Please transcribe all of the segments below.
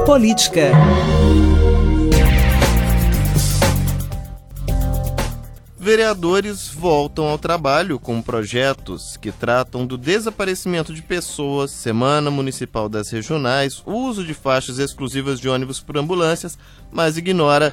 Política. Vereadores voltam ao trabalho com projetos que tratam do desaparecimento de pessoas, Semana Municipal das Regionais, uso de faixas exclusivas de ônibus por ambulâncias, mas ignora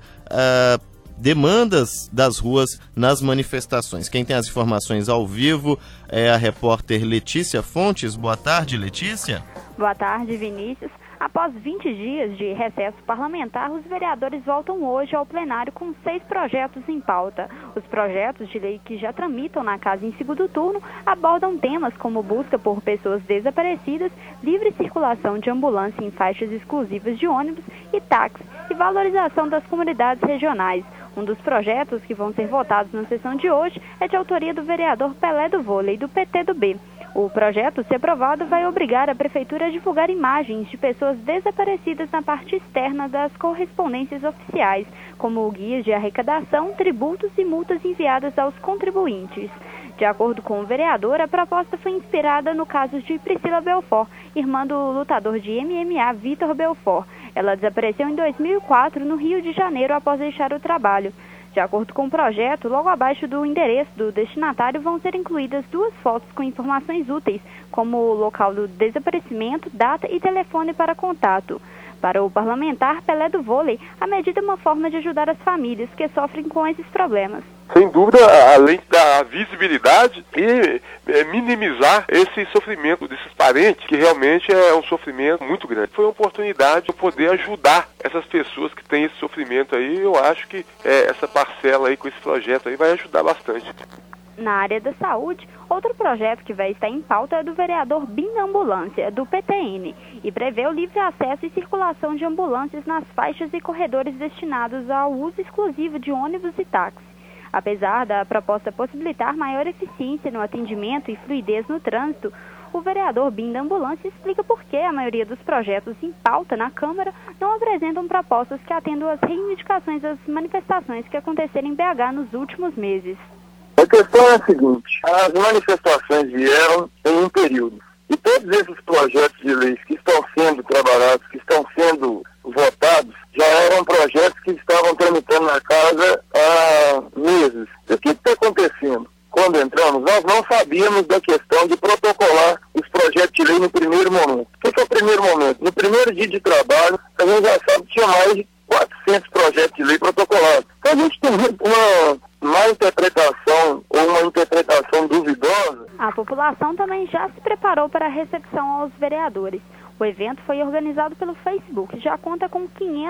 demandas das ruas nas manifestações. Quem tem as informações ao vivo é a repórter Letícia Fontes. Boa tarde, Letícia. Boa tarde, Vinícius. Após 20 dias de recesso parlamentar, os vereadores voltam hoje ao plenário com 6 projetos em pauta. Os projetos de lei que já tramitam na Casa em segundo turno abordam temas como busca por pessoas desaparecidas, livre circulação de ambulância em faixas exclusivas de ônibus e táxi e valorização das comunidades regionais. Um dos projetos que vão ser votados na sessão de hoje é de autoria do vereador Pelé do Vôlei, do PT do B. O projeto, se aprovado, vai obrigar a Prefeitura a divulgar imagens de pessoas desaparecidas na parte externa das correspondências oficiais, como guias de arrecadação, tributos e multas enviadas aos contribuintes. De acordo com o vereador, a proposta foi inspirada no caso de Priscila Belfort, irmã do lutador de MMA Vitor Belfort. Ela desapareceu em 2004 no Rio de Janeiro após deixar o trabalho. De acordo com o projeto, logo abaixo do endereço do destinatário vão ser incluídas 2 fotos com informações úteis, como o local do desaparecimento, data e telefone para contato. Para o parlamentar Pelé do Vôlei, a medida é uma forma de ajudar as famílias que sofrem com esses problemas. Sem dúvida, além da visibilidade e minimizar esse sofrimento desses parentes, que realmente é um sofrimento muito grande. Foi uma oportunidade de eu poder ajudar essas pessoas que têm esse sofrimento aí. Eu acho que essa parcela aí com esse projeto aí vai ajudar bastante. Na área da saúde, outro projeto que vai estar em pauta é do vereador Binda Ambulância, do PTN, e prevê o livre acesso e circulação de ambulâncias nas faixas e corredores destinados ao uso exclusivo de ônibus e táxi. Apesar da proposta possibilitar maior eficiência no atendimento e fluidez no trânsito, o vereador Binda Ambulância explica por que a maioria dos projetos em pauta na Câmara não apresentam propostas que atendam às reivindicações das manifestações que aconteceram em BH nos últimos meses. A questão é a seguinte: as manifestações vieram em um período. E todos esses projetos de leis que estão sendo trabalhados, que estão sendo votados, já eram projetos que estavam tramitando na casa há meses. E o que está acontecendo? Quando entramos, nós não sabíamos da questão de protocolar os projetos de lei no primeiro momento. O que é o primeiro momento? No primeiro dia de trabalho, a gente já sabe que tinha mais de 400 projetos de lei protocolados. Então a gente tem uma má interpretação ou uma interpretação duvidosa. A população também já se preparou para a recepção aos vereadores. O evento foi organizado pelo Facebook e já conta com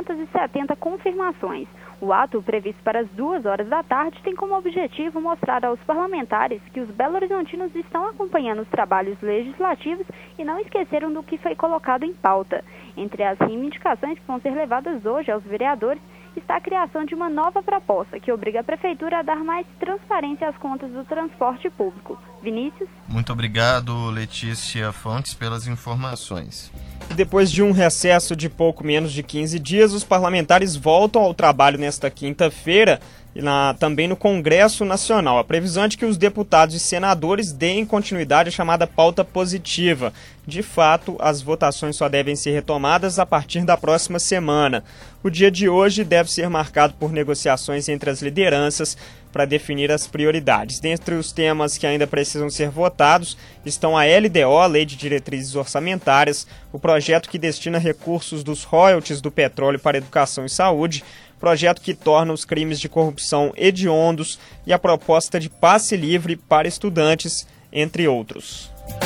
570 confirmações. O ato, previsto para as 14h, tem como objetivo mostrar aos parlamentares que os belo-horizontinos estão acompanhando os trabalhos legislativos e não esqueceram do que foi colocado em pauta. Entre as reivindicações que vão ser levadas hoje aos vereadores está a criação de uma nova proposta que obriga a Prefeitura a dar mais transparência às contas do transporte público. Vinícius? Muito obrigado, Letícia Fontes, pelas informações. Depois de um recesso de pouco menos de 15 dias, os parlamentares voltam ao trabalho nesta quinta-feira e também no Congresso Nacional. A previsão é de que os deputados e senadores deem continuidade à chamada pauta positiva. De fato, as votações só devem ser retomadas a partir da próxima semana. O dia de hoje deve ser marcado por negociações entre as lideranças para definir as prioridades. Dentre os temas que ainda precisam ser votados estão a LDO, a Lei de Diretrizes Orçamentárias, o projeto que destina recursos dos royalties do petróleo para educação e saúde, projeto que torna os crimes de corrupção hediondos e a proposta de passe livre para estudantes, entre outros.